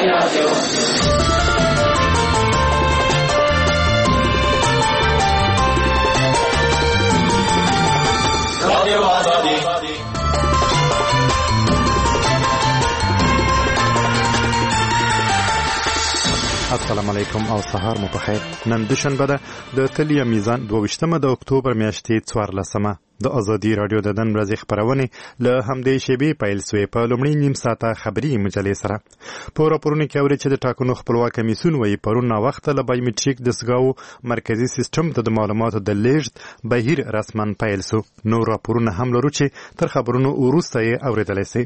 السلام علیکم او سهار مو په خیر. نن دوشنبه ده د تلیا میزان 22 د اکتوبر میاشتې 14مه. د ازادي رادیو د نن ورځې خبرونه له همدې شیبې پیل شوې. په لومړي نیم ساعته خبري مجلې سره په راپورونو کې اوري چې د ټاکنو خپلواک کمیسیون وایي پرون وخت له بایومټریک دستګاو مرکزی سیستم ته د معلوماتو د لیږد بهیر رسما پیل شو. نو راپورونه هم لرو چې تر خبرونو وروسته یې اوریدلی شي.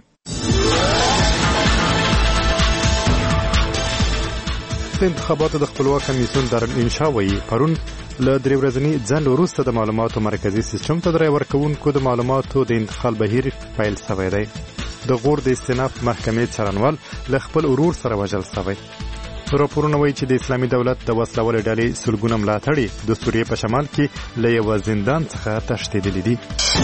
د انتخاباتو د خپلواک کمیسیون دارالانشا وایي پرون له درې ورځني ځنډ وروسته د معلوماتو مرکزی سیستم ته د رای ورکوونکو د معلوماتو د انتقال بهیر پیل شوی دی. د غور د استیناف محکمې څارنوال له خپل ورور سره وژل شوی. راپورونه وایي چې د اسلامي دولت د وسلوالې ډلې سلګونه ملاتړي د سوریې په شمال کې له یوه زندان څخه تښتېدلي دي.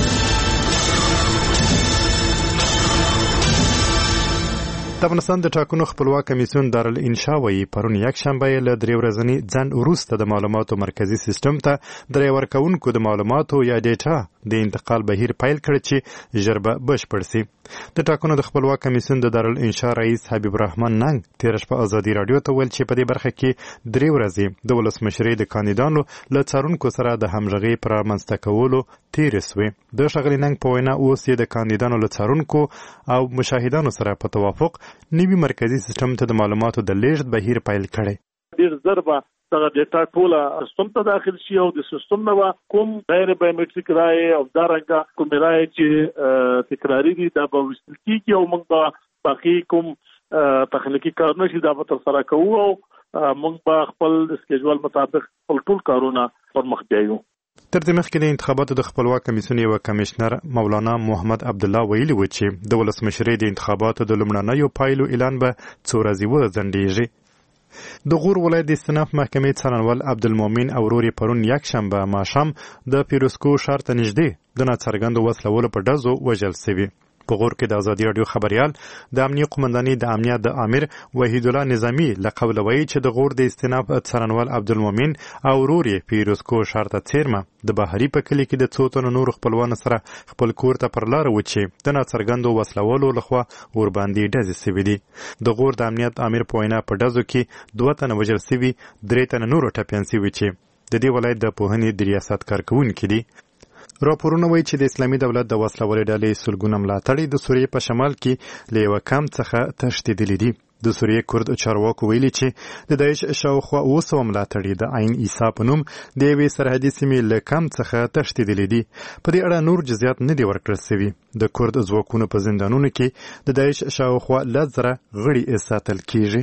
د افغانستان د ټاکنو خپلواک کمیسیون دارالانشا وایي پرون یکشنبه له درې ورځني ځنډ وروسته د معلوماتو مرکزی سیستم ته د رای ورکوونکو د معلوماتو یا ډیټا د انتقال بهیر پیل کړ چې ژر به بشپړ شي. د ټاکنو د خپلواک کمیسیون د دارالانشا رئیس حبیب الرحمن ننګ تېره شپه ازادي رادیو ته ویل چې په دې برخه کې 3 ورځې د ولسمشرۍ د کاندیدانو له څارونکو سره د همغږۍ پر رامنځته کولو تېرې شوې. د ښاغلي ننګ په وینا اوس یې د کاندیدانو له څارونکو او مشاهدانو سره په توافق نوي مرکزی سیستم ته د معلوماتو د لیږد بهیر پیل کړی. ډېر ژر به دغه ډیټا ټوله سیستم ته داخل شي او د سیستم نه کوم غیر بایومټریک رای او دارنګه کوم رای چې تکراري دي دا به وستل کیږي او موږ به باقي کوم تخنیکی کارونه چې دا به ترسره کوو او موږ به خپل سکیجول مطابق خپل ټول کارونه پرمخ بیایو. تر دې مخکې د انتخاباتو د خپلواک کمیسیون یو کمشنر مولانا محمد عبدالله ویلي و چې د ولسمشرۍ د انتخاباتو د لومړنیو پایلو اعلان به څو ورځې وځنډېږي. د غور ولایت د استیناف محکمې څارنوال عبدالمؤمن او ورور یې پرون یکشنبه ماښام د پیروسکو ښار ته نږدې د ناڅرګندو وسلوالو په ډزو وژل شوي. په غور کې د ازادي رادیو خبريال د امنیه قومندانۍ د امنیت د امیر وحید الله نظامی له قوله وایي چې د غور د استیناف څارنوال عبدالمؤمن او ورور یې پیروسکو ښار ته څیرمه د بهري په کلي کې د څو تنو نورو خپلوانو سره خپل کور ته پر لاره و چې د ناڅرګندو وسلوالو لخوا ورباندې ډزې شوي دي. د غور د امنیت امیر په وینا په ډزو کې 2 تنه وژل شوي، 3 تنه نورو ټپیان شوي چې د دې ولایت د پوهنې د ریاست کارکوونکي دي. راپورونه وایي چې د اسلامي دولت د وسلوالې ډلې سلګونه ملاتړي د سوریې په شمال کې له یوه کمپ څخه تښتېدلي دي. د سوریې کورد چارواکو ویلي چې د داعش شاوخوا 200 ملاتړي د عین عیسی په نوم د یوې سرحدي سیمې له کمپ څخه تښتېدلي دي. په دې اړه نور جزئیات نه دي ورکړل شوي. د کورد ځواکونو په زندانونو کې د داعش شاوخوا 10,000 غړي ساتل کیږي.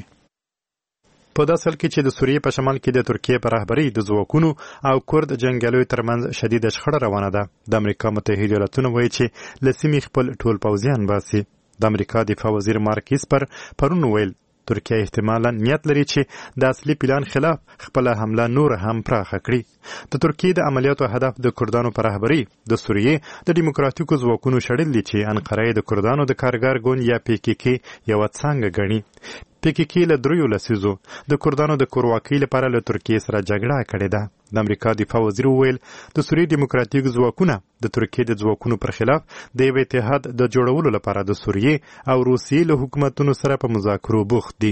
په داسې حال کې چې د سوریې په شمال کې د ترکیې په رهبرۍ د ځواکونو او کورد جنګیالیو ترمنځ شدیده شخړه روانه ده. د امریکا متحده ایالاتونه وایي چې له سیمې خپل ټول پوځیان باسي. د امریکا دفاع وزیر مارک اسپر پرون ویل ترکیه احتمالاً نیت لري چې د اصلي پلان خلاف خپل حمله نور هم پراخه کړي. د ترکیې د عملیاتو هدف د کردانو په رهبرۍ د سوریې د دیموکراتیکو ځواکونو شړل دي چې انقره د کردانو د کارګر ګوند یا PKK یوه څانګه ګڼي. PKK له 3 لسیزو د کردانو د کورواکۍ لپاره له ترکیې سره جګړه کړې ده. د امریکا دفاع وزیر وویل د سوریې دیموکراتیک ځواکونه د ترکیې د ځواکونو پر خلاف د یو اتحاد د جوړولو لپاره د سوریې او روسیې له حکومتونو سره په مذاکرو بوخت دي.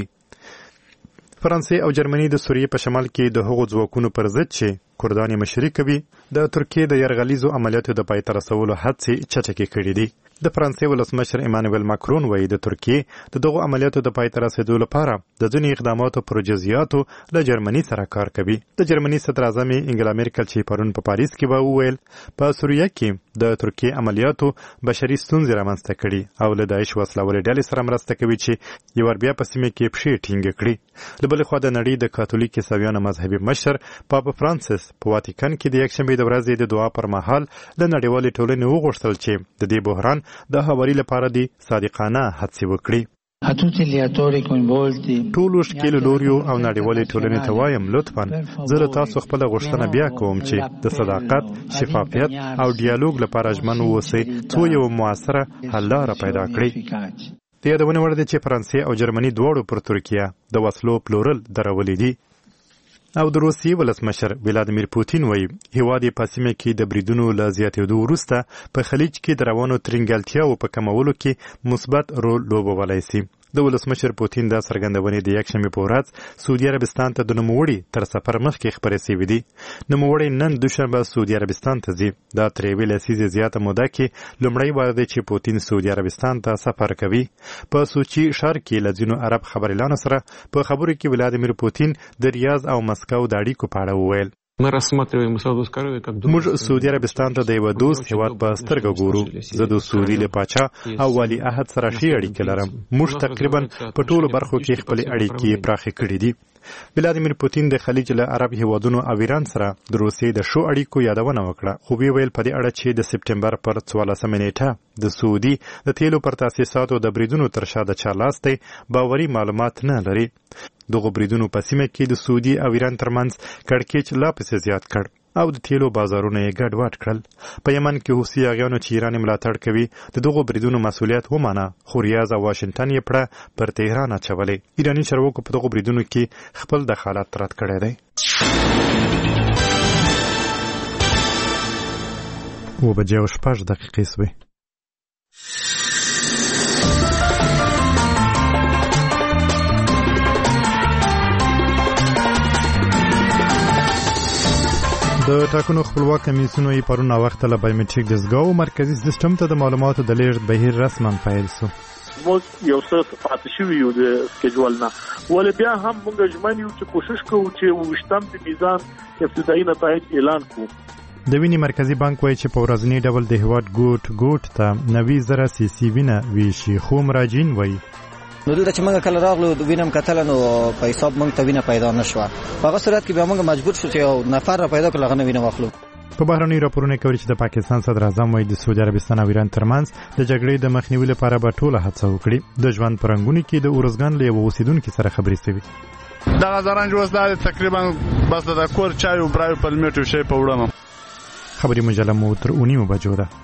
فرانسې او جرمني د سوریې په شمال کې د هغو ځواکونو پر ضد چې کردان یې مشري کوي د ترکیې د یرغلیزو عملیاتو د پای ته رسولو هڅې چټکې کړې دي. د فرانسې ولسمشر ایمانوئل ماکرون وایي د ترکیې د دغو عملیاتو د پای ته رسېدو لپاره د ځینې اقداماتو پر جزئیاتو له جرمني سره کار کوي. د جرمني صدر اعظم انګلا میرکل چې پرون په پاریس کې به وویل په سوریه کې د ترکیې عملیاتو بشري ستونزې رامنځته کړي او له داعش وسلوالې ډلې سره مرسته کوي چې یو ور بیا په سیمه کې پښې ټینګې کړي. له بلې خوا د نړۍ د کاتولیک عیسویانو مذهبي مشر پاپ فرانسیس په واتیکن کې د یکشنبې د ورځې د دعا پر مهال له نړیوالې ټولنې وغوښتل چې د دې بحران د هواري لپاره دي صادقانه هڅې وکړي. ټولو ښکیلو لوریو او نړیوالې ټولنې ته وایم لطفاً زه له تاسو خپله غوښتنه بیا کوم چې د صداقت، شفافیت او ډیالوګ لپاره ژمن واوسئ څو یوه مؤثره حل لاره پیدا کړئ. د یادونې وړ ده چې فرانسې او جرمني دواړو پر ترکیه د وسلو پلورل درولي دي. او د روسیې ولسمشر ولادیمیر پوتین وایي هیواد یې په سیمه کې د بریدونو له زیاتېدو وروسته په خلیج کې د روانو ترنګلتیاوو په کمولو کې مثبت رول لوبولی سي. د ولسمشر پوتین دا څرګندونې د یکشنبې په ورځ سعودي عربستان ته د نوموړي تر سفر مخکې خپرې سوي دي. نوموړی نن دوشنبه سعودي عربستان ته ځي. دا تر یوې لسیزې زیاته موده کې لومړی وار دی چې پوتین سعودي عربستان ته سفر کوي. په سوچي ښار کې له ځینو عرب خبریالانو سره په خبرو کې ولادیمیر پوتین د ریاض او مسکو د اړیکو په اړه وویل موږ سعودي عربستان ته د یو دوست هیواد په سترګه ګورو. زه د سعودي له پاچا او والي عهد سره ښې اړیکې لرم. موږ تقریبا په ټولو برخو کې خپلې اړیکې پراخې کړې دي. ولادیمیر پوتین د خلیج له عرب هیوادونو او ایران سره د روسیې د ښو اړیکو یادونه وکړه. خو ویل په دې اړه چې د سپټمبر پر 14 نیټه د سعودي د تیلو پر تاسیساتو د بریدونو تر شا د چا لاس دی باوري معلومات نه لري. دغه بریدونو په سیمه کې د سعودي او ایران ترمنځ کړکېچ لا پسې زیات کړ او د تیلو بازارونه یې ګډوډ کړل. په یمن کې حوثي اغیانو چې ایران ملاتړ کوي د دغو بریدونو مسؤلیت ومانه، خو ریاض او واشنګټن یې پړه پر تهران اچولې. ایراني چارواکو په دغو بریدونو کې خپل دخالت رد کړی دی. و بجې او 6 دقیقې سوې. د ټاکنو خپلواک کمیسیون یې پرون وخت له بایومټریک دستګاو مرکزی سیستم ته د معلوماتو د لیږد بهیر رسما پیل شو. موږ یو څه پاتې شوي یو د سکیجول نه، ولې بیا هم موږ ژمن یو چې کوشش کوو چې وشتم د میزان ابتدایي نتایج اعلان کړو. د وینې مرکزی بانک وایي چې په ورځنی ډول د هیواد ګوټ ته 90,000 سیسي وینه ویشي، خو مراجعین وایي نو دلته چې موږ کله راغلو د وینم کتل نو په حساب موږ ته وینه پیدا نشوه. په هغه صورت کې به موږ مجبور شو چې یو نفر را پیدا کړو هغه وینه واخلو. په بهرني راپورونه کوي چې د پاکستان صدر اعظم وایي د سعودي عربستان او ایران ترمنځ د جګړې د مخنیوي لپاره به ټوله هڅه وکړي. د ژوند پرنګونی کې د اورزګان له یو اوسیدونکو سره خبرې شوې. دغه زرنج وسله تقریبا بس د کور چای او برای په لمیټو شي په وړم. خبري مجله مو تر 9 بجو ده.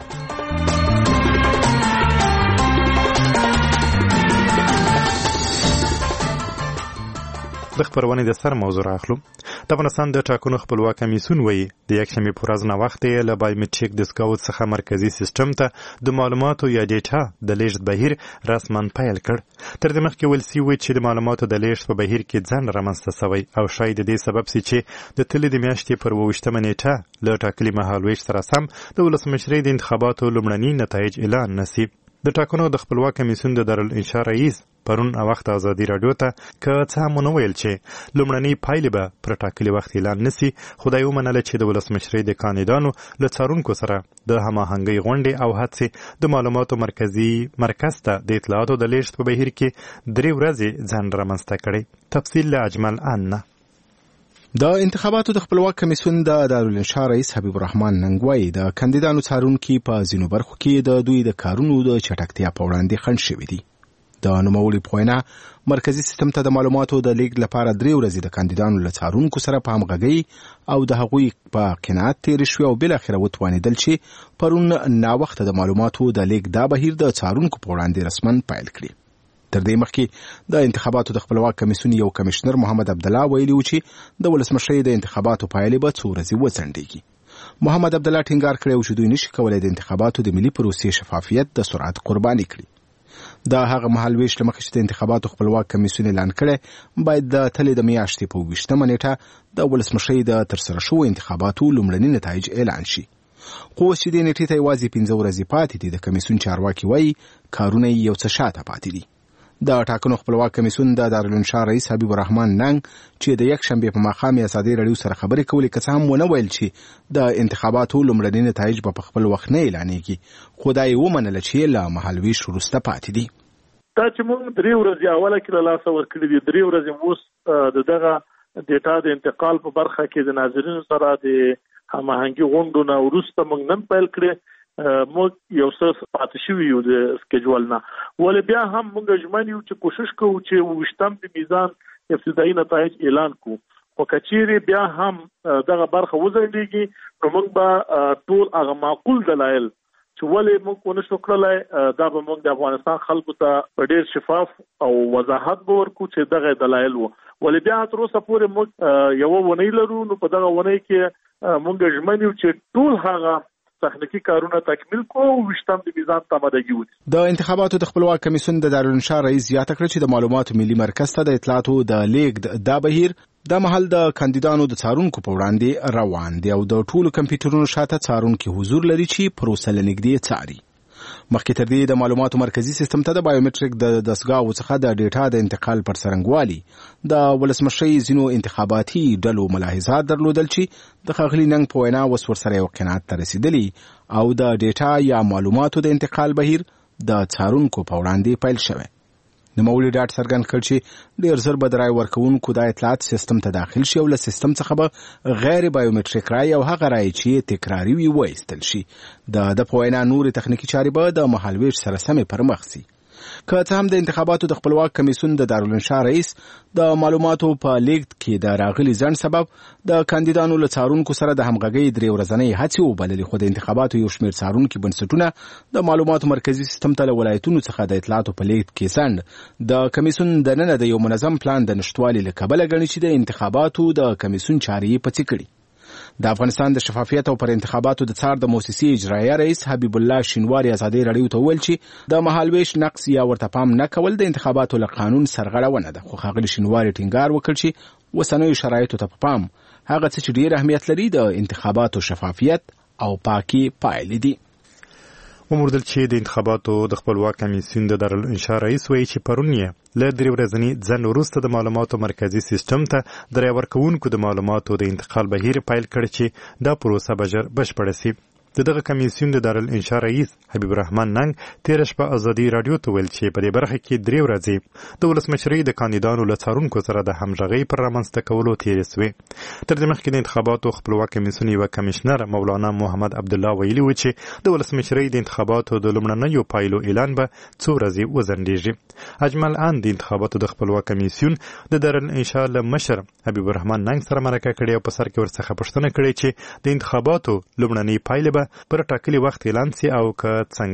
د خبرونه د سر موضوع راخلو. د افغانستان د ټاکنو خپلواک کمیسیون وایي د یکشنبې په ورځ نه وخت یې له بایومټریک دستګاو څخه مرکزی سیستم ته د معلوماتو یا ډیټا د لیږد بهیر رسما پیل کړ. تر دې مخکې ویل شوي چې د معلوماتو د لیږد په بهیر کې ځنډ رامنځته شوی او شاید د دې سبب سي چې د تللې د میاشتې پر 28 نیټه له ټاکلي مهالویش سره سم د ولسمشرۍ د انتخاباتو لومړني نتایج اعلان نشي. د ټاکنو د خپلواک کمیسیون د دارالانشا رئیس پرون وخت ازادي رادیو ته که څه هم ونه ویل چې لومړنۍ پایلې به پر ټاکلي وخت اعلان نشي، خدای ومنله چې د ولسمشرۍ د کاندیدانو له څارونکو سره د هماهنګۍ غونډې او هڅې د معلوماتو مرکز ته د اطلاعاتو د لیږد په بهیر کې 3 ورځې ځنډ رامنځته کړی. تفصیل له اجمل ان. د انتخاباتو د خپلواک کمیسیون د دارالانشا رئیس حبیب الرحمن ننګوی د کاندیدانو څارونکي په ځینو برخو کې د دوی د کارونو د چټکتیا په وړاندې خنډ شوي دي. د نوموړي په وینا مرکزی سیستم ته د معلوماتو د لیږد لپاره 3 ورځې د کاندیدانو له څارونکو سره په همغږۍ او د هغوی په قناعت تېرې شوې او بالاخره وتوانېدل چې پرون ناوخته د معلوماتو د لیږد دا بهیر د څارونکو په وړاندې رسما پیل کړي. تر دې مخکې د انتخاباتو د خپلواک کمیسیون یو کمشنر محمد عبدالله ویلي و چې د ولسمشرۍ د انتخاباتو پایلې به 2 ورځې وځنډېږي. محمد عبدالله ټینګار کړی و چې دوی نشي کولای د انتخاباتو د ملي پروسې شفافیت د سرعت قرباني کړي. دا هغه مهالویش له مخې چې د انتخاباتو خپلواک کمیسیون اعلان کړی باید د تلې د میاشتې په 28 نیټه د ولسمشرۍ د ترسره شوو انتخاباتو لومړني نتایج اعلان شي. خو اوس چې دې نیټې ته یوازې 15 ورځې پاتې دي، د کمیسیون چارواکي وایي کارونه یې یو څه شاته پاتې دي. د ټاکنو خپلواک کمیسیون د دارالانشا رئیس حبیب الرحمن ننګ چې د یکشنبې په ماښام یې ازادي رادیو سره خبرې کولې که څه هم ونه ویل چې د انتخاباتو لومړني نتایج به په خپل وخت نه اعلانېږي، خو دا یې ومنله چې له مهالویش وروسته پاتې دي. دا چې موږ 3 ورځې اوله کې له لاسه ورکړي دي، 3 ورځې اوس د دغه ډیټا د انتقال په برخه کې د ناظرینو سره د هماهنګي غونډو نه وروسته موږ نن پیل کړی. موږ یو څه پاتې شوي یو د سکیجول نه، ولې بیا هم موږ ژمن یو چې کوشش کوو چې 28 د میزان ابتدایي نتایج اعلان کړو. خو که چیرې بیا هم دغه برخه وځنډېږي نو موږ به ټول هغه معقول دلایل چې ولې موږ ونه شو کړلای دا به موږ د افغانستان خلکو ته په ډېر شفاف او وضاحت به ورکو چې دغه دلایل وو. ولې بیا تر اوسه پورې موږ یو ونې لرو، نو په دغه ونې کې موږ ژمن یو چې ټول هغه تخنیکی کارونه تکمیل کوو او وشتم د میزان تمدګي ودی. د انتخاباتو د خپلواک کمیسیون د دارالانشا رئیس زیاته کړ چې د معلوماتو ملي مرکز ته د اطلاعاتو د لیږد دا بهیر د محل د کاندیدانو د څارونکو په وړاندې روان دی او د ټولو کمپیوټرونو شاته څارونکي حضور لري چې پروسه لنږدې څاري. مخکې تر دې د معلوماتو مرکزی سیستم ته د بایومټریک د دستګاو څخه د ډیټا د انتقال پر څرنګوالي د ولسمشرۍ ځینو انتخاباتي ډلو ملاحظات درلودل چې د ښاغلي ننګ په وینا اوس ورسره یو قناعت ته رسیدلی او د ډیټا یا معلوماتو د انتقال بهیر د څارونکو په وړاندې پیل شوی. نوموړي ډاډ څرګند کړ چې ډېر ژر به د رای ورکوونکو دا اطلاعات سیستم ته داخل شي او له سیستم څخه به غیر بایومټریک رای او هغه رای چې تکراري وي وایستل شي. د په وینا نورې تخنیکي چارې به د مهالویش سره سمې پر مخ سي. که څه هم د انتخاباتو د خپلواک کمیسیون د دارالانشا رئیس د معلوماتو په لیږد کې د راغلي ځنډ سبب د کاندیدانو له څارونکو سره د همغږۍ 3 ورځنۍ هڅې وبللې، خو د انتخاباتو یو شمېر څارونکي بنسټونه د معلوماتو مرکزی سیستم ته له ولایتونو څخه د اطلاعاتو په لیږد کې ځنډ د کمیسیون دننه د یو منظم پلان د نشټوالي له کبله ګڼي چې د انتخاباتو د کمیسیون چارې پڅې کړي. د افغانستان د شفافیت او پر انتخاباتو د څار د موسسې اجرایه رئیس حبیب الله شینواری ازادي رادیو ته ویل چې د مهالویش نقص یا ورته پام نه کول د انتخاباتو له قانون سرغړونه ده، خو ښاغلي شینواری ټینګار وکړ چې اوسنیو شرایطو ته په پام هغه څه چې ډېر اهمیت لري د انتخاباتو شفافیت او پاکي پایلې دي. وموردل چې د انتخاباتو د خپلواک کمیسیون د دارالانشا رئیس وایي چې پرون یې له 3 ورځني ځنډ وروسته د معلوماتو مرکزی سیستم ته د رای ورکوونکو د معلوماتو د انتقال بهیر پیل کړ چې دا پروسه به ژر بشپړه سي. دغه کمیسیون د دارالانشا رئیس حبیب الرحمن ننګ تیر شپه ازادي رادیو ته ویل چې په دې برخه کې 3 ورځې د ولسمشرۍ د کاندیدانو له څارونکو سره د همغږۍ پر رامنځته کولو تېرې سوې. تر دې مخکې د انتخاباتو خپلواک کمیسیون یو کمشنر مولانا محمد عبدالله ویلي و چې د ولسمشرۍ د انتخاباتو د لومړنیو پایلو اعلان به 2 ورځې وځنډېږي. اجمل ان د انتخاباتو د خپلواک کمیسیون د دارالانشا له مشر حبیب الرحمن ننګ سره مرکه کړې او په سر کې ورڅخه پوښتنه کړې چې د انتخاباتو لومړنۍ پایلې به پر ټاکلي وخت اعلان سي او که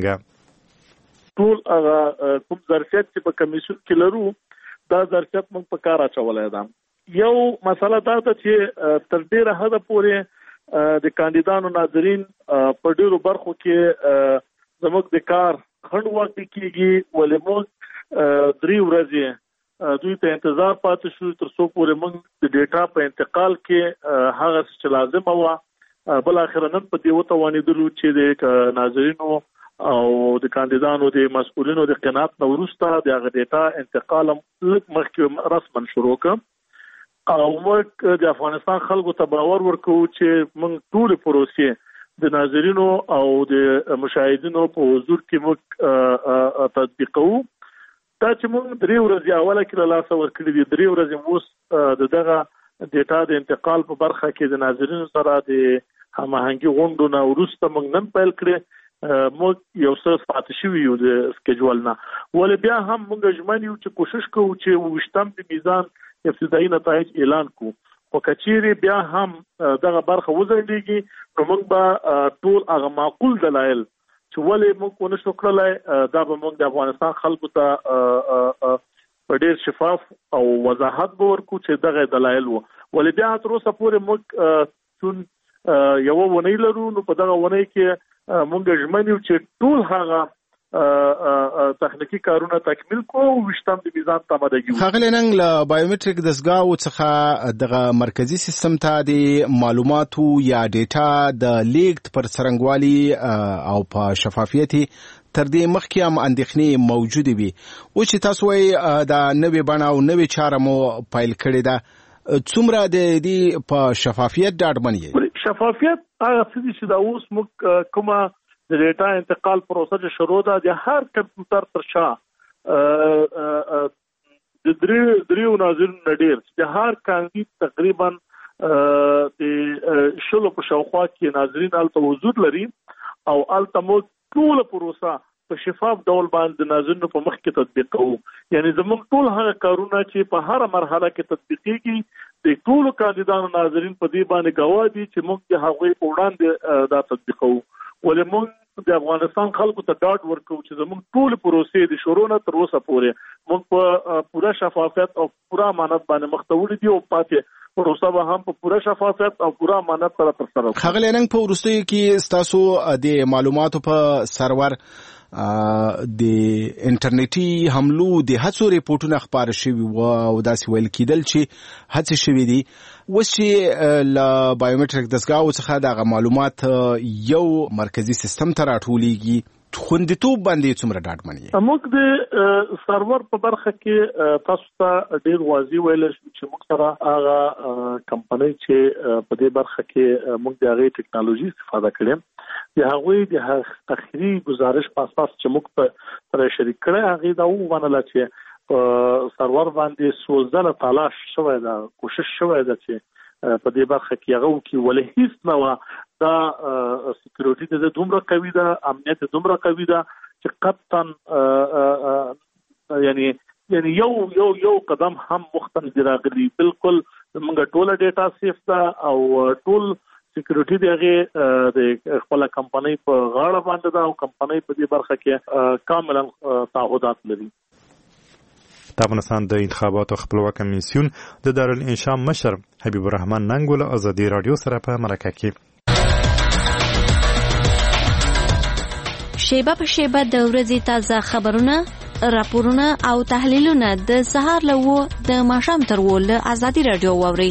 څنګه. ټول هغه کوم ظرفیت چې په کمیسیون کې لرو دا ظرفیت موږ په کار اچولای دا. یو مسله دا ده چې تر ډیره حده پورې د کاندیدانو ناظرین په ډیرو برخو کې زموږ د کار خنډ واقع کیږي، ولې موږ 3 ورځې دوی ته انتظار پاتې شو تر څو پورې موږ د ډیټا په انتقال کې هغه څه لازم و بل اخر نن په دې وتوانیدلو چې د ناظرینو او د کاندیدانو د مسؤلینو د قناعت نو وروسته د هغه ډیټا انتقال مخکې رسما شروع کړ او موږ د افغانستان خلکو ته باور ورکوو چې موږ ټول پروسې د ناظرینو او د مشاهدینو په حضور کې موږ تطبیقوو. دا چې موږ 3 ورځې اوله کې له لاسه ورکړي دي، 3 ورځې اوس دغه ډیټا د انتقال په برخه کې د ناظرینو سره د هماهنګي غونډو نه وروسته موږ نن پیل کړې. موږ یو څه پاتې شوي یو د سکیجول نه، ولې بیا هم موږ ژمن یو چې کوشش کوو چې وشتم د میزان ابتدایي نتایج اعلان کوو، خو کچېرې بیا هم دغه برخه وځنډېږي نو موږ به ټول هغه معقول دلایل چې ولې موږ ونه شو کړلی دا به موږ د افغانستان خلکو ته په ډېر شفاف او وضاحت به ورکو چې دغه دلایل وو. ولې بیا تر اوسه پورې موږ یو ونې لرو، نو په دغه ونې کې موږ ژمن یو چې ټول هغه تخنیکی کارونه تکمیل کوو او وشتم د میزان تمدګي. ښاغلی ننګ له بایومټریک دستګاو څخه دغه مرکزی سیستم ته د معلوماتو یا ډیټا د لیږد پر څرنګوالي او په شفافیت تر دې مخکې هم اندېښنې موجودې وي، او چې تاسو وایي دا نوې بڼه او نوې چاره مو پیل کړې ده، څومره د دې په شفافیت ډاډمن یې؟ شفافیت هغه څه چې دا اوس موږ کومه د ډیټا انتقال پروسه چې شروع ده د هر کمپیوټر تر شا د 3 ناظرینو ډیر د هر کاندید تقریبا د شلو په شاوخوا کې ناظرین الته حضور لري او الته موږ ټول پروسه په شفاف ډول باندې ناظرینو په مخ کې تطبیق کوو. یعنی زموږ ټول هغه کارونه چې په هر مرحله کې تطبیقيږي د ټول کاندیدانو ناظرین په دې باندې گواه دي چې موږ د هغوی په وړاندې دا تطبیقوو. ولې موږ د افغانستان خلکو ته ډاډ ورکو چې زموږ ټول پروسې د شروع نه تر اوسه پورې موږ په پوره شفافیت او پوره امانت باندې مخ ته وړي دي او پاتې پروسه به هم په پوره شفافیت او پوره امانت سره ترسره کړو. خغل نن په ورستیو کې ستاسو د معلوماتو په سرور د انټرنیټي حملو د هڅو ریپورتونه خبر شوي او داسې ویل کېدل چې هڅې شوي دي اوس چې له بایومټریک دستګاو څخه دغه معلومات یو مرکزی سیستم ته راټولیږي خوندیتوب باندې څومره ډاډمنی موږ د سرور په برخه کې تاسو ته ډیر واضح ویل چې موږ سره هغه کمپنۍ چې په دې برخه کې موږ د هغه ټیکنالوژي استفاده کړې د هغوی د اخري گزارش په اساس چې موږ په شریک کړه هغه دا ومنله چې سرور باندې سوزله تلاش شوی دا کوشش شوی دا چې په دې برخه کې هغه کې ولې هیڅ نه دا سکیورټي د دومره قوي ده امنیت دومره قوي ده چې قطعا یعنی یو قدم هم مختلف راغلي بالکل موږ ټول ډیټا سیف ده او ټول سکیورټي دغه د خپل کمپنۍ په غاړه باندې ده او کمپنۍ په دې برخه کې کاملا تعهدات لري. د افغانستان د انتخاباتو خپلواک کمیسیون د دارالانشا مشر حبیب الرحمن ننګول ازادي رادیو سره په مرکه کې شیبه په شیبه د ورځې تازه خبرونه، راپورونه او تحلیلونه د سهار له د ماښام تر ول ازادي رادیو واوري.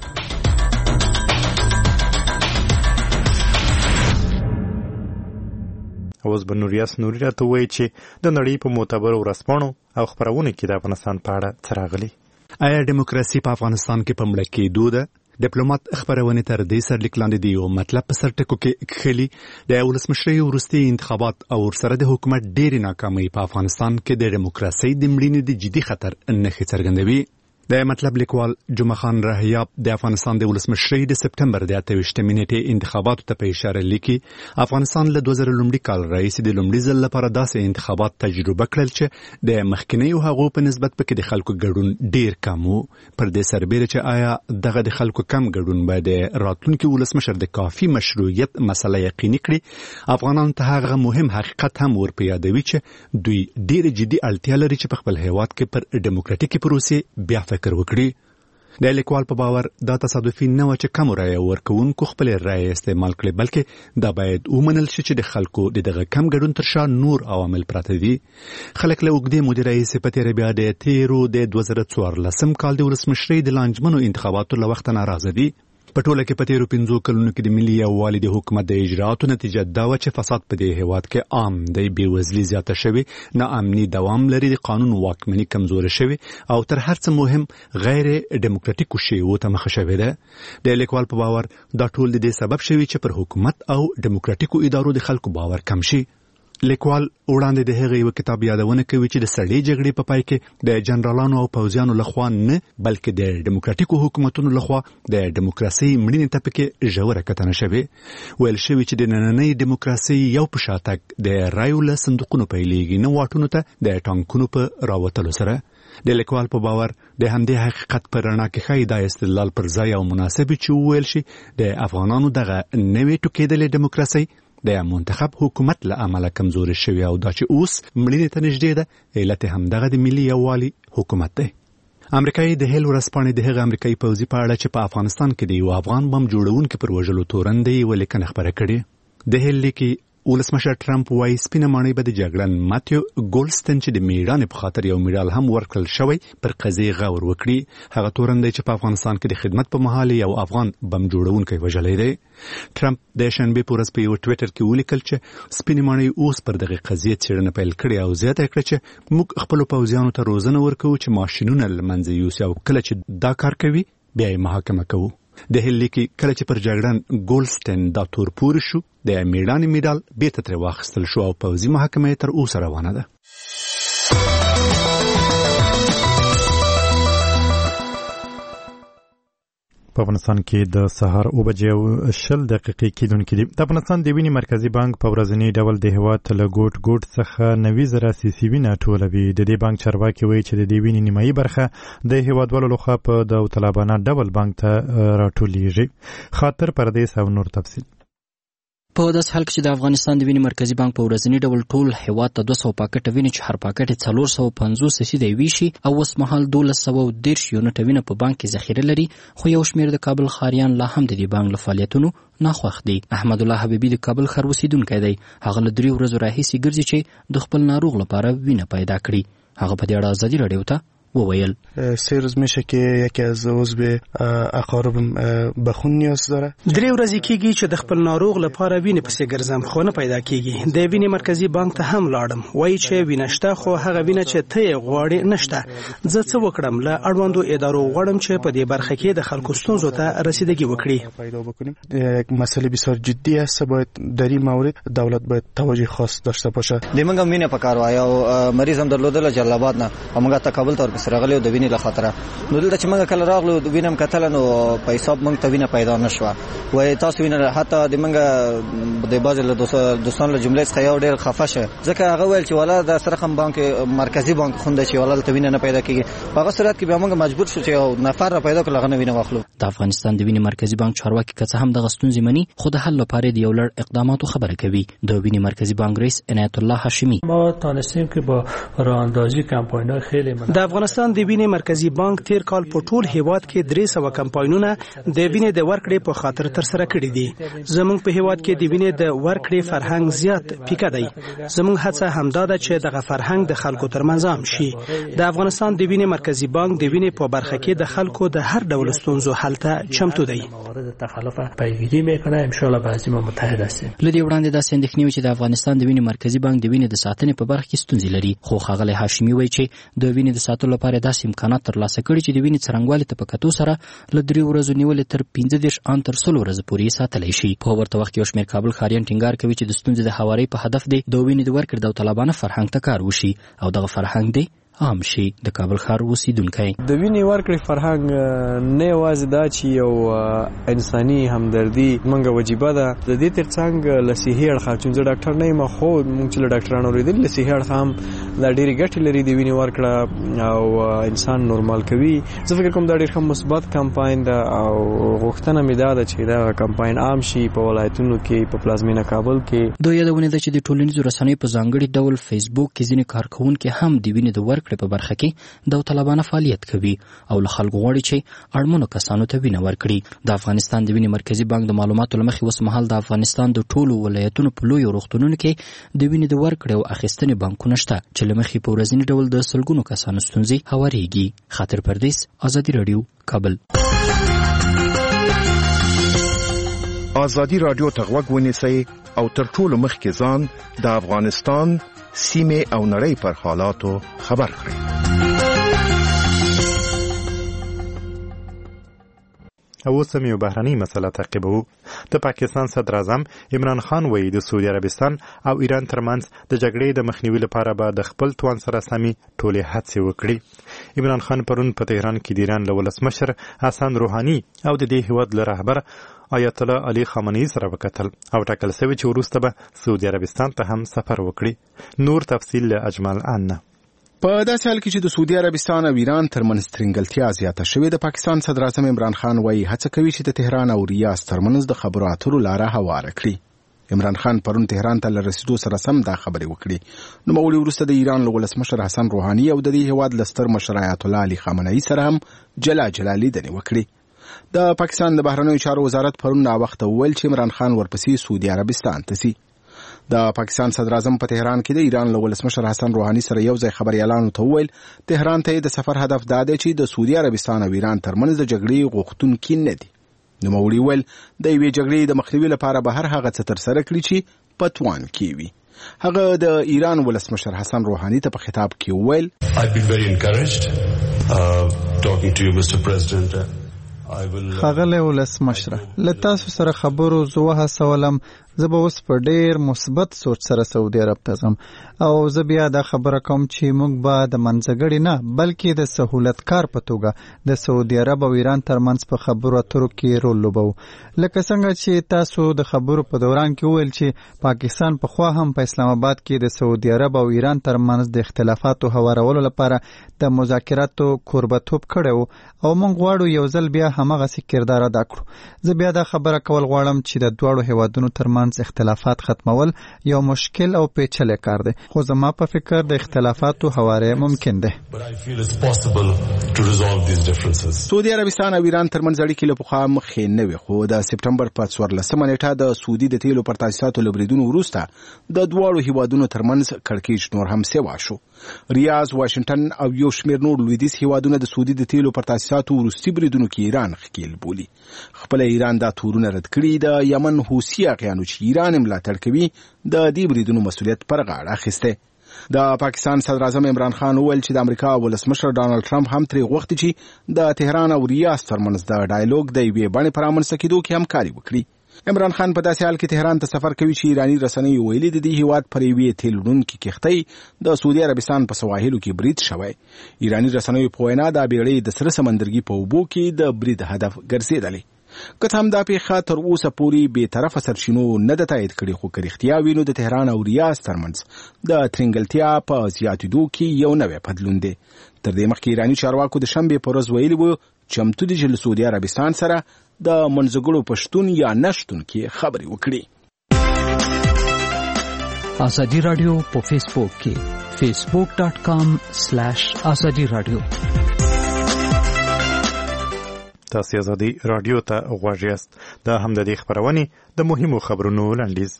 اوس به نوریاس نوري راته وایي چې د نړۍ په معتبرو ورځپاڼو او خپرونو کې د افغانستان په اړه څه راغلي. آیا دیموکراسي په افغانستان کې په مړه کېدو ده؟ ډیپلوماټ خبرونه تر دې سرلیک لاندې دی او مطلب په سر ټکو کې خلی د ولسمشرۍ وروستي انتخابات او سره د حکومت ډېری ناکامۍ په افغانستان کې د دیموکراسي د مړینې د جدي خطر نښې څرګندوي. د مطلب لیکوال جمعه خان رهیاب د افغانستان د ولسمشرۍ د سپټمبر د 28 نیټې انتخاباتو ته په اشاره لیکي افغانستان له 2000 کال راهیسې د لومړي ځل لپاره داسې انتخابات تجربه کړل چې د مخکینیو هغو په نسبت پکې د خلکو ګډون ډیر کم و. پر دې سربېره چې آیا دغه د خلکو کم ګډون به د راتلونکي ولسمشر د کافي مشروعیت مسله یقیني کړي، افغانانو ته هغه مهم حقیقت هم ورپه یادوي چې دوی ډیر جدي اړتیا لري چې په خپل هیواد کې پر ډیموکراټیکي پروسې بیا فکر وکړي. د لیکوال په باور دا تصادفي نه و چې کم رایه ورکوونکو خپل رایه استعمال کړي، بلکې دا باید ومنل شي چې د خلکو دغه کم ګډون تر شا نور عوامل پراته دي. خلک له اوږدې مودې راهیسې په تېره بیا د تیرو د 2014 کال د ولسمشرۍ د لانجمنو انتخاباتو له وخته ناراضه دي. په ټوله کې په تیرو 5 کلونو کې د ملي یووالي د حکومت د اجرااتو نتیجه دا و چې فساد په دې هیواد کې عام دی، بېوزلي زیاته شوې، ناامني دوام لري، د قانون واکمني کمزوره شوې او تر هر څه مهم غیر ډیموکراټیکو شیوو ته مخه شوې ده. د لیکوال په باور دا ټول د دې سبب شوي چې پر حکومت او ډیموکراټیکو ادارو د خلکو باور کم شي. لیکوال وړاندې د هغې یو کتاب یادونه کوي چې د سړې جګړې په پای کې د جنرالانو او پوځیانو لخوا نه بلکې د ډیموکراټیکو حکومتونو لخوا د ډیموکراسي مړینې ته پکې ژوره کتنه شوې. ویل شوي چې د نننۍ ډیموکراسي یو په شاتګ د رایو له صندوقونو پیلېږي، نه واټونو ته د ټانکونو په راوتلو سره. د لیکوال په باور د همدې حقیقت پر رڼا کې ښایي دا استدلال پر ځای او مناسب چې وویل شي د افغانانو دغه نوې ټوکېدلې ډیموکراسي د منتخب حکومت له امله کمزوري شوی او دا چې اوس مړینې ته نږدې ده علت همدغه د ملي یووالي حکومت دی. امریکایي د هیل ورځپاڼې د هغه امریکایي پوځي په اړه چې په افغانستان کې د یو افغان بم جوړونکي پر وژلو تورن دی یوه لیکنه خپره کړې. د هیل لیکي ولسمشر ټرمپ وایي سپینه ماڼۍ به د جګړن ماتیو ګولستن چې د میړانې په خاطر یو میډال هم ورکړل شوی پر قضیې غور وکړي. هغه تورن دی چې په افغانستان کې د خدمت په مهال یو افغان بم جوړونکی وژلی دی. ټرمپ د شنبې په ورځ په یو ټویټر کې ولیکل چې سپینې ماڼۍ اوس پر دغه قضیې څېړنه پیل کړې او زیاته کړه چې موږ خپلو پوځیانو ته روزنه ورکوو چې ماشینونه له منځه یوسي او کله چې دا کار کوي بیا یې محاکمه کوو. د هیل لیکي کله چې پر جګړن ګولستن دا تور پورې شو د میړانې میډال بیرته ترې واخیستل شو او پوځي محاکمه تر اوسه روانه ده. په افغانستان کې د سهار 9:20 کېدونکې دي. د افغانستان د وینې مرکزی بانک په ورځنی ډول د هیواد له ګوټ څخه 90,000 سیسي وینه ټولوي. د دې بانک چارواکي وایي چې د دې وینې نیمایي برخه د هیوادوالو لخوا په داوطلبانه ډول بانک ته راټولیږي. خاطر پردیس او نور تفصیل. په داس حال کې چې د افغانستان د وینې مرکزی بانک په ورځنی ډول ټول هیواد ته 200 پاکټ وینې چې هر پاکټ 450 سیسي دی ویشي او اوس مهال 1210 یونټ وینې په بانک کې ذخیره لري، خو یو شمېر د کابل ښاریان لا هم د دې بانک له فعالیتونو ناخوښ دي. احمد الله حبیبي د کابل ښار اوسیدونکی دی. هغه له 3 ورځو راهیسې ګرځي چې د خپل ناروغ لپاره وینه پیدا کړي. هغه په دې اړه ازادي راډیو ته وویل 3 روز میشه که یکی از عضو اقاربم به خون نیاز داره. 3 ورځې کېږي چې د خپل ناروغ لپاره وینې پسې ګرځم، خو نه پیدا کېږي. د وینې مرکزی بانک ته هم لاړم، وایي چې وینه شته، خو هغه وینه چې ته یې غواړې نشته. زه څه وکړم؟ له اړوندو ادارو غواړم چې په دې برخه کې د خلکو ستونزو ته رسیدگی وکړي. پیدا بکنیم. یک مسئله بسیار جدی است، باید در این مورد دولت باید توجه خاص داشته باشه. لمنګم وینه پکار وایو مریض هم درلودل جلال آباد نه، موږ ته کابل ته ورسره د وینې خطر نو دلته چې موږ کله راغلو د وینم کتل نو په حساب موږ ته وینه پیدا نشوه. وای تاسو وینه حتی د موږ د باز له دوستان له جملې څخه یو ډېر خفه شه، ځکه هغه ویل چې ولا د سرخم بانک مرکزی بانک خونده چې ولا ته وینه نه پیدا کیږي. په هغه صورت کې به موږ مجبور شو چې یو نفر را پیدا کړو هغه وینه واخلو. د افغانستان د وینې مرکزی بانک چارواکي که څه هم د غستون زمني خو د حل لپاره د یو لړ اقداماتو خبره کوي. د وینې مرکزی بانک رئیس عنایت الله هاشمی ما تونستیم که با راهاندازی کمپاین‌های خیلی د افغانستان د وینې مرکزی بانک تیر کال په ټول هیواد کې 300 کمپاینونه د وینې د ورکړې په خاطر تر سره کړي دي. زموږ په هیواد کې د وینې د ورکړې فرهنګ زیات پیکه دی. زموږ هڅه همدا ده چې دغه فرهنګ د خلکو ترمنځ عام شي. د افغانستان د وینې مرکزی بانک د وینې په برخه کې د خلکو د هر ډول ستونزو حل ته چمتو دی. موارد تخلف پیگیری میکنه. ان شاء الله به عزم متحد هستیم. لدی وړاندې د اندېښنې چې د افغانستان د وینې مرکزی بانک د وینې د ساتنې په برخه کې ستونزې لري، خو ښاغلی هاشمی وایي چې د وینې د ساتلو لپاره داسې امکانات ترلاسه کړي چې د وینې څرنګوالي ته په کتو سره له 3 ورځو نیولې تر 15 ان تر 16 ورځې پورې ساتلی شي. په ورته وخت کې یو شمېر کابل ښاریان ټینګار کوي چې د ستونزې د هوارۍ په هدف دی د وینې د ورکړې داوطلبانه فرهنګ ته کار وشي او دغه فرهنګ دی عام شي. د کابل ښار اوسیدونکی د وینې ورکړې فرهنګ نه یوازې دا چې یو انساني همدردي موږ وجیبه ده، د دې ترڅنګ له صحي اړخه چې زه ډاکټر نه یم خو موږ چې له ډاکټرانو اورېدلي له صحي اړخه هم دا ډېرې ګټې لري د وینې ورکړه او انسان نورمال کوي. زه فکر کوم دا ډېر ښه مثبت کمپاین ده او غوښتنه مې دا ده چې دا کمپاین عام شي په ولایتونو کې، په پلازمینه کابل کې. د یادونه ده چې د ټولنیزو رسنیو په ځانګړي ډول فیسبوک کې ځینې کارکوونکي هم د وینې د ورکړې په برخه کې داوطلبانه فعالیت کوي او له خلکو غواړي چې اړمنو کسانو ته وینه ورکړي. د افغانستان د وینې مرکزی بانک د معلوماتو له مخې اوس مهال د افغانستان د ټولو ولایتونو په لویو روغتونونو کې د وینې د ورکړې او اخیستنې بانکونه شته چې له مخې په ورځني ډول د سلګونو کسانو ستونزې هوارېږي. خاطر پردیس، ازادي راډیو، کابل. ازادي راډیو ته غوږ ونیسئ او تر ټولو مخکې ځان د افغانستان سیمه او نړۍ پر حالاتو خبر کړئ. او سم یو بهرنۍ مسله تعقیبو. د پاکستان صدر اعظم عمران خان وایي د سعودي عربستان او ایران ترمنځ د جګړې د مخنیوي لپاره به د خپل توان سره سمې ټولې هڅې وکړي. عمران خان پرون په تهران کې د ایران له ولسمشر حسن روحاني او د دې هیواد له رهبر آیت الله علي خامنه‌ای سره وکتل او ټاکل شوی چې وروسته به سعودي عربستان ته هم سفر وکړي. نور تفصیل له اجمل ان. په داسې حال کې چې د سعودي عربستان او ایران ترمنځ ترنګلتیا زیاته شوې، د پاکستان صدر اعظم عمران خان وایي هڅه کوي چې د تهران او ریاض ترمنځ د خبرو اترو لاره هواره کړي. عمران خان پرون تهران ته لرسیدو سره سم دا خبرې وکړي. نو مولوی وروسته د ایران له ولسمشر حسن روحاني او د دې هیواد لستر مشر آیت الله علي خامنه‌ای سره هم جلا لیدنې وکړي. د پاکستان د بهرنیو چارو وزارت پرون نا وخت ویل چې عمران خان ورپسې سعودي عربستان ته ځي. د پاکستان صدر اعظم په تهران کې د ایران له ولسمشر حسن روحاني سره یو ځای خبريالانو ته ویل تهران ته د سفر هدف دا دی چې د سعودي عربستان او ایران ترمنځ د جګړې غوښتونکي نه دي. نو مولوی ویل د یوې جګړې د مخنیوي لپاره به هر هغه څه ترسره کړي چې په توان کې وي. هغه د ایران ولسمشر حسن روحاني ته په خطاب کې ویل I've been very encouraged talking to you Mr President. ښاغلی ولسمشر، له تاسو سره خبرو زه وهڅولم زه به اوس په ډېر مثبت سوچ سره سعودي عرب ته ځم او زه بیا دا خبره کوم چې موږ به د منځګړي نه بلکې د سهولتکار په توګه د سعودي عرب او ایران ترمنځ په خبرو اترو کې رول لوبو. لکه څنګه چې تاسو د خبرو په دوران کې ویل چې پاکستان پخوا هم په اسلام آباد کې د سعودي عرب او ایران ترمنځ د اختلافاتو هوارولو لپاره د مذاکراتو کوربتوب کړی او موږ غواړو یو ځل بیا همغسې کردار ادا کړو. زه بیا دا خبره کول غواړم چې د دواړو هیوادونو ترمنځ ترمنځ اختلافات ختمول یو مشکل او پیچلې کار دی، خو زما په فکر د اختلافاتو هواره ممکن دی. سعودي عربستان او ایران ترمنځ اړیکې له پخوا مخکې نه وې، خو د سپټمبر په 14 نیټه د سعودي د تیلو پر تاسیساتو له بریدونو وروسته د دواړو هیوادونو ترمنځ کړکېچ نور هم سیوا شو. ریاض، واشنگټن او یو شمېر نور لویدیځ هیوادونه د سعودي د تیلو پر تاسیساتو وروستي بریدونو کې ایران ښکیل بولي. خپله ایران دا تورونه رد کړي. د یمن حوثي اغیانو چې ایران ملاتړ کوي د دې بریدونو مسؤلیت پر غاړه اخیستی. د پاکستان صدر اعظم عمران خان وویل چې د امریکا ولسمشر ډانلډ ټرمپ هم ترې غوښتي چې د تهران او ریاض ترمنځ د ډایالوګ د یوې بڼې په رامنځته کېدو کې همکاري وکړي. عمران خان په داسې حال کې تهران ته سفر کوي چې ایراني رسنیو ویلي د دې هیواد پر یوې تیل وړونکې کښتۍ د سعودي عربستان په سواحلو کې برید شوی. ایراني رسنیو په وینا دا بیړۍ د سره سمندرګي په اوبو کې د برید هدف ګرځېدلې. که هم دا پیښه تر اوسه پورې بې طرفه سرچینو نه ده تایید کړې، خو که رښتیا وي نو د تهران او ریاض ترمنځ د ترنګلتیا په زیاتېدو کې یو نوی بدلون دی. تر دې مخکې ایراني چارواکو د شنبې په ورځ ویلي وو چمتو دي چې له سعودي عربستان سره د منځګړو په شتون یا نشتون کې خبرې وکړي. ازادي رادیو په فیسبوک کې facebook.com/ازادي رادیو. تاسو ازادي رادیو ته غواړئ یاست. دا هم د دې خبرونه د مهمو خبرونو لاندیز.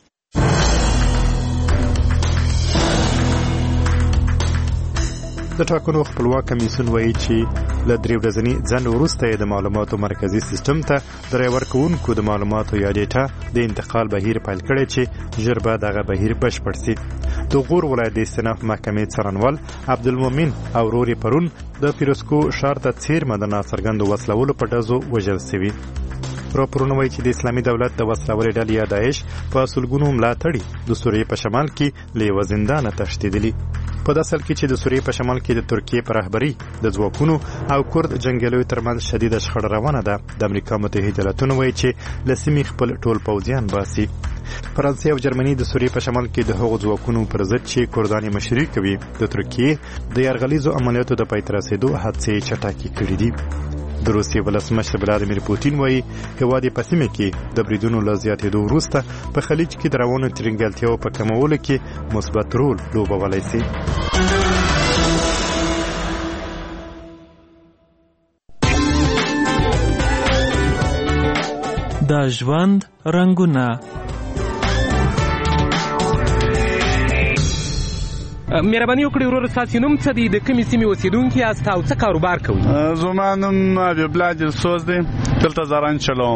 د ټاکنو خپلواک کمیسیون وایي چې له 3 ورځني ځنډ وروسته د معلوماتو مرکزی سیستم ته د رای ورکوونکو د معلوماتو یا ډیټا د انتقال بهیر پیل کړی چې ژر به دغه بهیر بشپړ شي. د غور ولایت د استئناف محکمې څارنوال عبدالمؤمن او روري پرون د پیروسکو ښار ته څیرمه د ناڅرګندو وسلولو په ډزو وژل شوي. راپورونه وایي چې د اسلامي دولت د وسلوالې ډلې یا داعش په سلګونو ملاتړي د سوریې په شمال کې له یوه زندانه تښتېدلي. په داسې حال کې چې د سوریې په شمال کې د ترکیې په رهبرۍ د ځواکونو او کرد جنګیالیو ترمنځ شدیده شخړه روانه ده. د امریکا متحده ایالاتونه وایي چې له سیمې خپل ټول پوځیان باسي. فرانسې او جرمني د سوریې په شمال کې د هغو ځواکونو پر ضد چې کردان یې مشري کوي د ترکیې د یرغلیزو عملیاتو د پای ته رسېدو هڅې چټکې کړي دي. د روسیې ولسمشر ولادیمیر پوتین وایي هېواد یې په سیمه کې د بریدونو له زیاتېدو وروسته په خلیج کې د روانو ترنګلتیاو په کمولو کې مثبت رول لوبولی شي. د ژوند رنګونه. مهرباني وکړئ ورور ستاسو نوم څه دی؟ د کومې سیمې اوسیدونکي یاست او څه کاروبار کوئ؟ زما نوم حبیب دلسوز دی، دلته زرنج چلوم.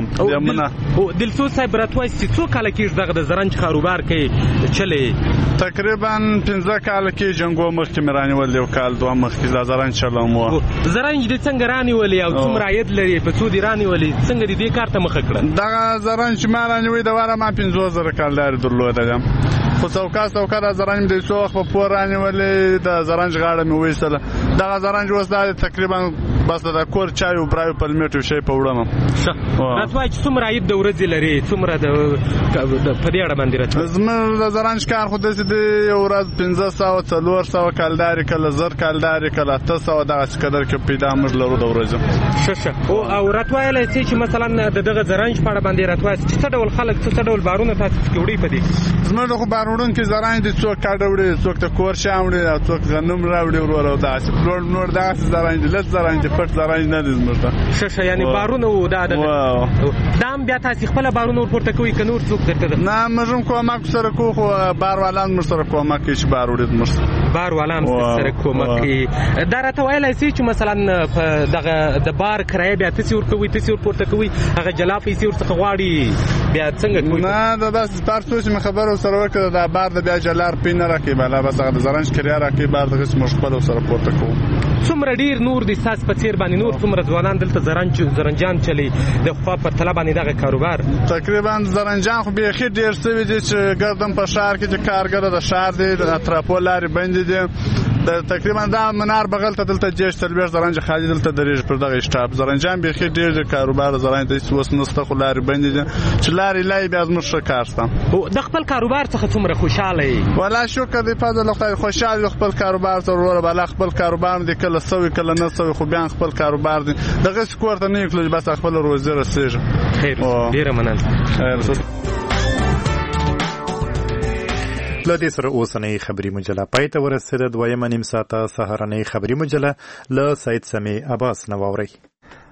دلسوز صاحب راته وایئ چې څو کاله کېږي دغه د زرنج کاروبار کوئ چلئ؟ تقریبا 15 کاله کې جنګو مخکې مې رانیول، یو کال دوه مخکې دا زرنج چلوم و. زرنج دې څنګه رانیولې او څومره عاید لري؟ په څو دې رانیولې؟ څنګه دې کار ته مخه کړه؟ دغه زرنج چې ما رانیوی د واره ما 50,000 کالدارې درلوده. خو څوکا د زرنج د څو وخت په پور رانیولې، د زرنج غاړه مې وایستله. دغه زرنج اوس دا تقریبا بس د کور چای او برایو پلمیټو شی په وړم. راته وایئ چې څومره عاید د ورځې لري؟ څومره په دې اړه باندې راته وایئ. زموږ د زرنج کار خو داسې دی، یو ورځ 500 400 کالدارې، کله 1000 کالدارې، کله 800 دغسې قدر کې پیدا موږ لرو د ورځې. ښه او راته ویلی شئ چې مثلا د دغه زرنج په اړه باندې راته وایئ چې څه ډول خلک څه ډول بارونه تاسو پکې وړئ په دې؟ زموږ خو بار وړونکي زرنج دي، څوک کاډه وړي، څوک د کور شیان وړي، او څوک غنم راوړي وروره. او داسې نور داسې زرنج دي، لږ زرنج دي، پټ زرنج نه دي زموږ ته. ښه یعنې بارونه و دا هم بیا تاسې خپله بارونه ورپورته کوئ که نور څوک درته؟ نه موږ هم کومک سره کوو، خو باروالان موږ سره کومک کوي چې بار وړي موږ سره. باروالان سره کومک کوي. دا راته ویلی شئ چې مثلا په دغه د بار کرایه بیا تاسې ورکوئ، تاسې ورپورته کوئ، هغه جلا پیسې ورڅخه غواړي بیا څنګه کوئ؟ نه دا بس بار څو چې مې خبره ورسره وکړه دا بار د بیا جلا روپۍ نه راکوي، بله بس هغه د زرنج کرایه راکوي، بار دغسې موږ خپله ورسره پورته کوو. څومره ډېر نور د ستاسو په څېر باندې نور څومره ځوانان دلته زرنجان چلی د خوا په تله باندې دغه کاروبار؟ تقریبا زرنجان خو بیخي ډېر شوي دي چې ګردم په ښار کې چې کارګره د ښار دی، د اطرافو لارې بندې دي. تقریبا دا منار بغل ته دلته جيش تلبیر زرنج خالي دلته درېږي پر دغه شټاپ. زرنجان بیخي ډېر د کاروبار زرنج د اوس نسته، خو لارې بندې دي چې لارې لای بیا زموږ ښه کار شته. د خپل کاروبار څخه څومره خوشحاله یې؟ والله شکر دی فضل خدای، خوشحال یم خپل کاروبار سره وروره. بالا خپل کاروبار دی، کله سوي کله نه سوي، خو بیا خپل کاروبار دی. دغه سکور ته نه یکلو بس خپل روزي رسېږي. خیر ډیره مننه. له دې سره اوسنۍ خبري مجله پای ته ورسېده. دویمه نیم ساعته سهارنۍ خبري مجله له سید سمیع عباس نه واورئ.